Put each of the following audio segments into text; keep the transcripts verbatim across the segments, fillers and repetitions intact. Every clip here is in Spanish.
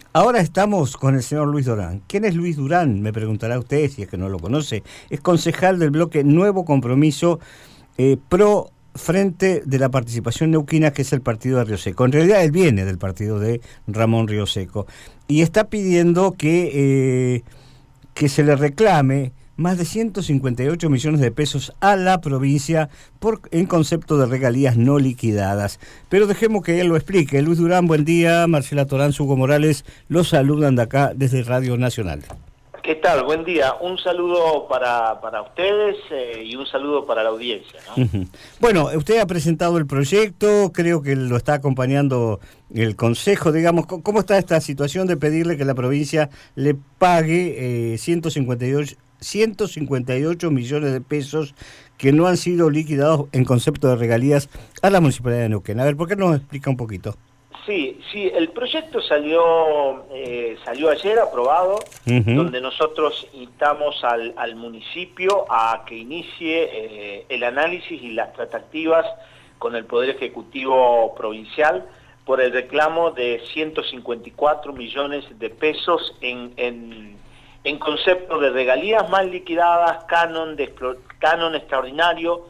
Ahora estamos con el señor Luis Durán. ¿Quién es Luis Durán? Me preguntará usted, si es que no lo conoce. Es concejal del bloque Nuevo Compromiso eh, Pro Frente de la Participación Neuquina, que es el partido de Río Seco. En realidad él viene del partido de Ramón Río Seco. Y está pidiendo que, eh, que se le reclame más de ciento cincuenta y ocho millones de pesos a la provincia por en concepto de regalías no liquidadas. Pero dejemos que él lo explique. Luis Durán, buen día. Marcela Torán, Hugo Morales, los saludan de acá desde Radio Nacional. ¿Qué tal? Buen día. Un saludo para, para ustedes eh, y un saludo para la audiencia, ¿no? Uh-huh. Bueno, usted ha presentado el proyecto, creo que lo está acompañando el Consejo, digamos. ¿Cómo está esta situación de pedirle que la provincia le pague eh, ciento cincuenta y ocho millones de pesos que no han sido liquidados en concepto de regalías a la Municipalidad de Neuquén? A ver, ¿por qué nos explica un poquito? Sí, sí, el proyecto salió eh, salió ayer aprobado, uh-huh. donde nosotros instamos al, al municipio a que inicie eh, el análisis y las tratativas con el Poder Ejecutivo Provincial por el reclamo de ciento cincuenta y cuatro millones de pesos en, en, en concepto de regalías mal liquidadas, canon, de, canon extraordinario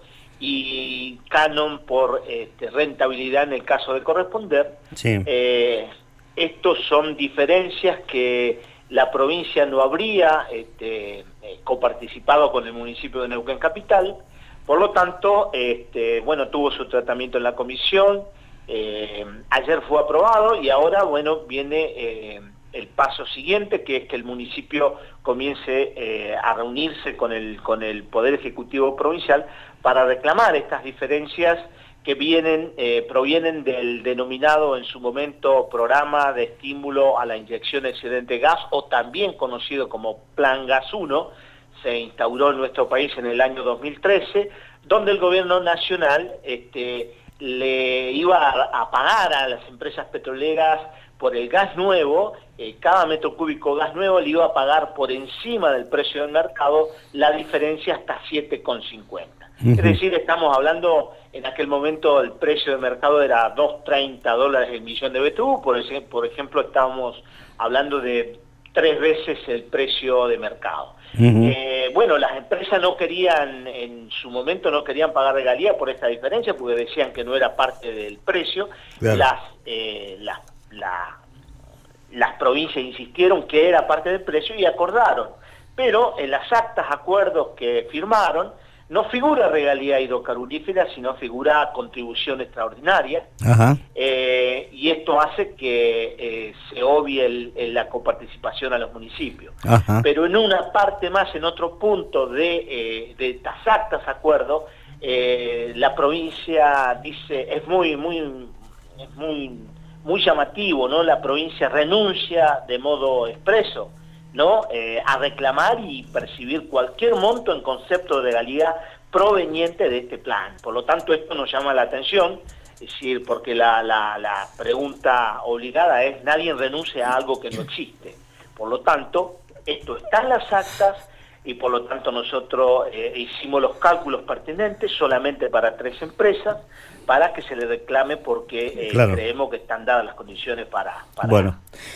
y canon por este, rentabilidad en el caso de corresponder. Sí. Eh, estos son diferencias que la provincia no habría este, eh, coparticipado con el municipio de Neuquén Capital, por lo tanto, este, bueno, tuvo su tratamiento en la comisión, eh, ayer fue aprobado y ahora, bueno, viene eh, el paso siguiente, que es que el municipio comience eh, a reunirse con el, con el Poder Ejecutivo Provincial para reclamar estas diferencias que vienen, eh, provienen del denominado en su momento Programa de Estímulo a la Inyección Excedente de Gas, o también conocido como Plan Gas uno, se instauró en nuestro país en el año dos mil trece, donde el gobierno nacional este, le iba a, a pagar a las empresas petroleras por el gas nuevo, eh, cada metro cúbico gas nuevo le iba a pagar por encima del precio del mercado la diferencia hasta siete con cincuenta. Uh-huh. Es decir, estamos hablando, en aquel momento el precio de mercado era dos coma treinta dólares el millón de B T U, por, ese, por ejemplo estábamos hablando de tres veces el precio de mercado. Uh-huh. Eh, bueno, las empresas no querían, en su momento no querían pagar regalía por esta diferencia, porque decían que no era parte del precio. Claro. Las, eh, las, la, las provincias insistieron que era parte del precio y acordaron. Pero en las actas, acuerdos que firmaron, no figura regalía hidrocarburífera, sino figura contribución extraordinaria. Ajá. Eh, y esto hace que eh, se obvie el, el, la coparticipación a los municipios. Ajá. Pero en una parte más, en otro punto de, eh, de estas actas, acuerdo, eh, la provincia dice, es muy, muy, es muy, muy llamativo, ¿no? La provincia renuncia de modo expreso, ¿no? Eh, a reclamar y percibir cualquier monto en concepto de regalía proveniente de este plan. Por lo tanto, esto nos llama la atención, es decir, porque la, la, la pregunta obligada es: nadie renuncia a algo que no existe. Por lo tanto, esto está en las actas y por lo tanto nosotros eh, hicimos los cálculos pertinentes solamente para tres empresas, para que se le reclame, porque eh, claro. creemos que están dadas las condiciones para, para bueno,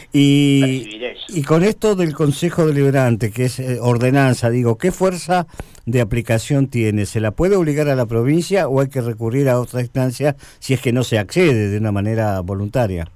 y, percibir eso. Y con esto del Consejo Deliberante, que es eh, ordenanza, digo, ¿qué fuerza de aplicación tiene? ¿Se la puede obligar a la provincia o hay que recurrir a otra instancia si es que no se accede de una manera voluntaria?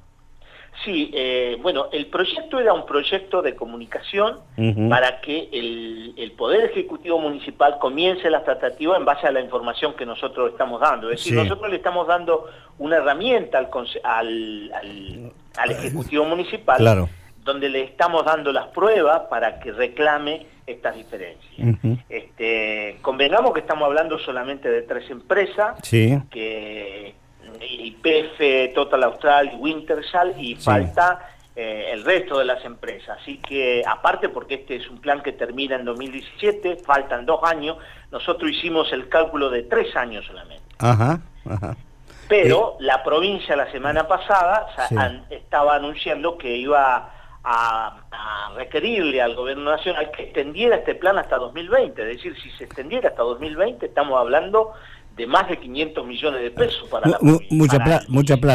Sí, eh, bueno, el proyecto era un proyecto de comunicación uh-huh. para que el, el Poder Ejecutivo Municipal comience las tratativas en base a la información que nosotros estamos dando. Es decir, sí. nosotros le estamos dando una herramienta al, al, al, al Ejecutivo Municipal, claro. donde le estamos dando las pruebas para que reclame estas diferencias. Uh-huh. Este, convengamos que estamos hablando solamente de tres empresas, sí. que... Y P F, Total Austral y Wintershall, y sí. falta eh, el resto de las empresas. Así que, aparte, porque este es un plan que termina en dos mil diecisiete, faltan dos años, nosotros hicimos el cálculo de tres años solamente. Ajá, ajá. Pero eh. la provincia la semana pasada sí. an, estaba anunciando que iba a, a requerirle al gobierno nacional que extendiera este plan hasta dos mil veinte. Es decir, si se extendiera hasta dos mil veinte, estamos hablando de más de quinientos millones de pesos para la provincia. Mucha, pla mucha plata.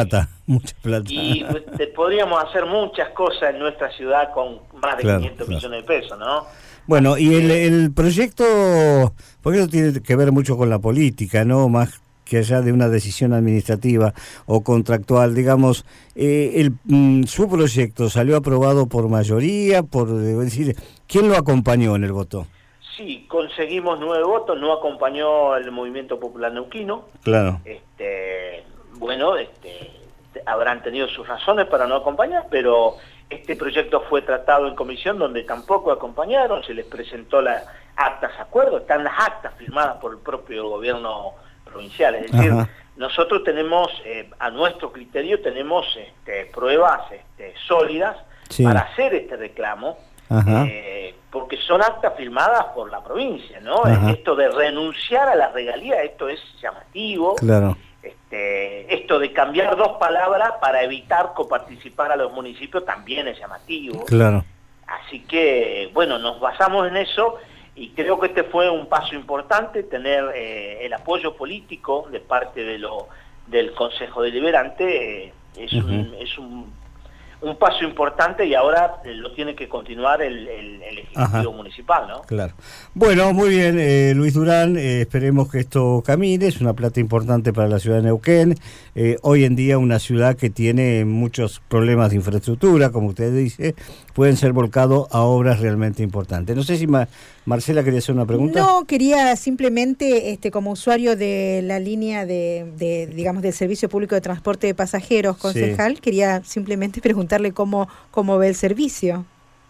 mucha plata. Y te, podríamos hacer muchas cosas en nuestra ciudad con más de claro, quinientos claro. millones de pesos, ¿no? Bueno, y el, el proyecto, porque eso tiene que ver mucho con la política, ¿no? Más que allá de una decisión administrativa o contractual, digamos, eh, el, mm, su proyecto salió aprobado por mayoría, por es decir, ¿quién lo acompañó en el voto? Sí, conseguimos nueve votos, no acompañó el Movimiento Popular Neuquino. Claro. Este, bueno, este, habrán tenido sus razones para no acompañar, pero este proyecto fue tratado en comisión donde tampoco acompañaron, se les presentó las actas de acuerdo, están las actas firmadas por el propio gobierno provincial, es decir, ajá. nosotros tenemos, eh, a nuestro criterio, tenemos este, pruebas este, sólidas sí. para hacer este reclamo, eh, porque son actas firmadas por la provincia, ¿no? Ajá. Esto de renunciar a la regalía, esto es llamativo, claro. este, esto de cambiar dos palabras para evitar coparticipar a los municipios también es llamativo, claro. Así que, bueno, nos basamos en eso. Y creo que este fue un paso importante, tener eh, el apoyo político de parte de lo, del Consejo Deliberante, eh, es, uh-huh. un, es un, un paso importante y ahora eh, lo tiene que continuar el, el, el Ejecutivo Ajá. Municipal, ¿no? Claro. Bueno, muy bien, eh, Luis Durán, eh, esperemos que esto camine, es una plata importante para la ciudad de Neuquén, eh, hoy en día una ciudad que tiene muchos problemas de infraestructura, como usted dice, pueden ser volcados a obras realmente importantes. No sé si ma Marcela quería hacer una pregunta. No, quería simplemente, este, como usuario de la línea de, de digamos, del Servicio Público de Transporte de Pasajeros, concejal, sí. quería simplemente preguntarle cómo, cómo ve el servicio.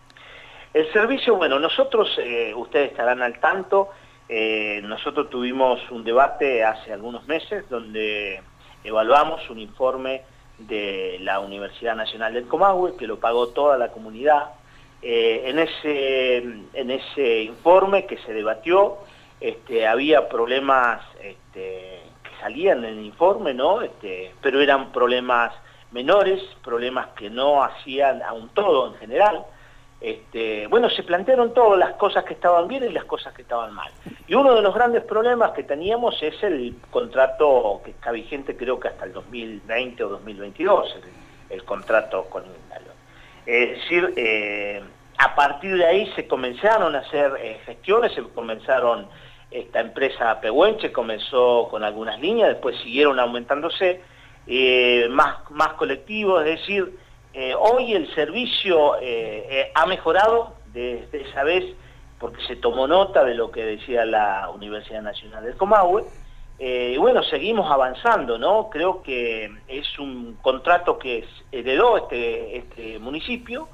El servicio, bueno, nosotros, eh, ustedes estarán al tanto, eh, nosotros tuvimos un debate hace algunos meses donde evaluamos un informe de la Universidad Nacional del Comahue, que lo pagó toda la comunidad. Eh, en, ese, en ese informe que se debatió, este, había problemas este, que salían en el informe, ¿no? Este, pero eran problemas menores, problemas que no hacían a un todo en general. Este, bueno, se plantearon todas las cosas que estaban bien y las cosas que estaban mal. Y uno de los grandes problemas que teníamos es el contrato que está vigente, creo que hasta el dos mil veinte o dos mil veintidós, el, el contrato con Indalo. Es decir, eh, a partir de ahí se comenzaron a hacer eh, gestiones, se comenzaron, esta empresa Pehuenche comenzó con algunas líneas, después siguieron aumentándose, eh, más, más colectivos, es decir, eh, hoy el servicio eh, eh, ha mejorado desde esa vez, porque se tomó nota de lo que decía la Universidad Nacional del Comahue, eh, y bueno, seguimos avanzando, ¿no? Creo que es un contrato que heredó este, este municipio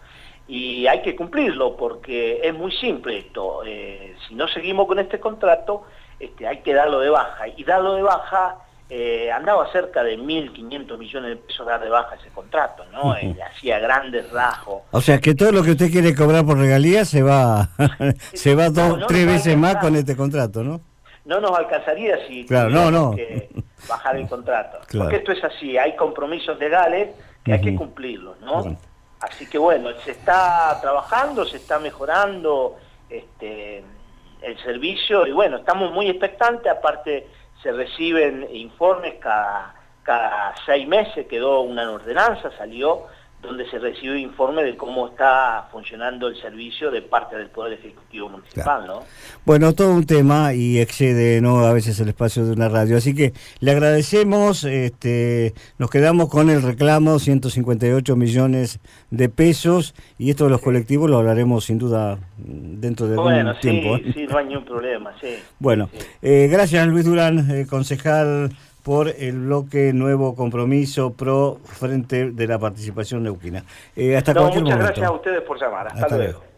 y hay que cumplirlo porque es muy simple esto, eh, si no seguimos con este contrato, este, hay que darlo de baja, y darlo de baja eh, andaba cerca de mil quinientos millones de pesos dar de baja ese contrato, ¿no? Uh-huh. eh, hacía grandes rasgos. O sea que todo lo que usted quiere cobrar por regalías se va se va dos, no, no tres veces más con este contrato, ¿no? No nos alcanzaría si claro, no, no. que bajar el contrato. Claro. Porque esto es así, hay compromisos legales que uh-huh. hay que cumplirlos, ¿no? Uh-huh. Así que bueno, se está trabajando, se está mejorando este, el servicio y bueno, estamos muy expectantes, aparte se reciben informes cada, cada seis meses, quedó una ordenanza, salió, donde se recibe informe de cómo está funcionando el servicio de parte del Poder Ejecutivo Municipal, claro. ¿no? Bueno, todo un tema y excede, ¿no?, a veces el espacio de una radio. Así que le agradecemos, este, nos quedamos con el reclamo, ciento cincuenta y ocho millones de pesos, y esto de los colectivos lo hablaremos sin duda dentro de bueno, algún sí, tiempo. ¿eh? Sí, no hay ningún problema, sí. Bueno, sí. Eh, gracias Luis Durán, eh, concejal por el bloque Nuevo Compromiso Pro Frente de la Participación Neuquina. Eh, hasta no, cualquier muchas momento. gracias a ustedes por llamar. Hasta, Hasta luego. luego.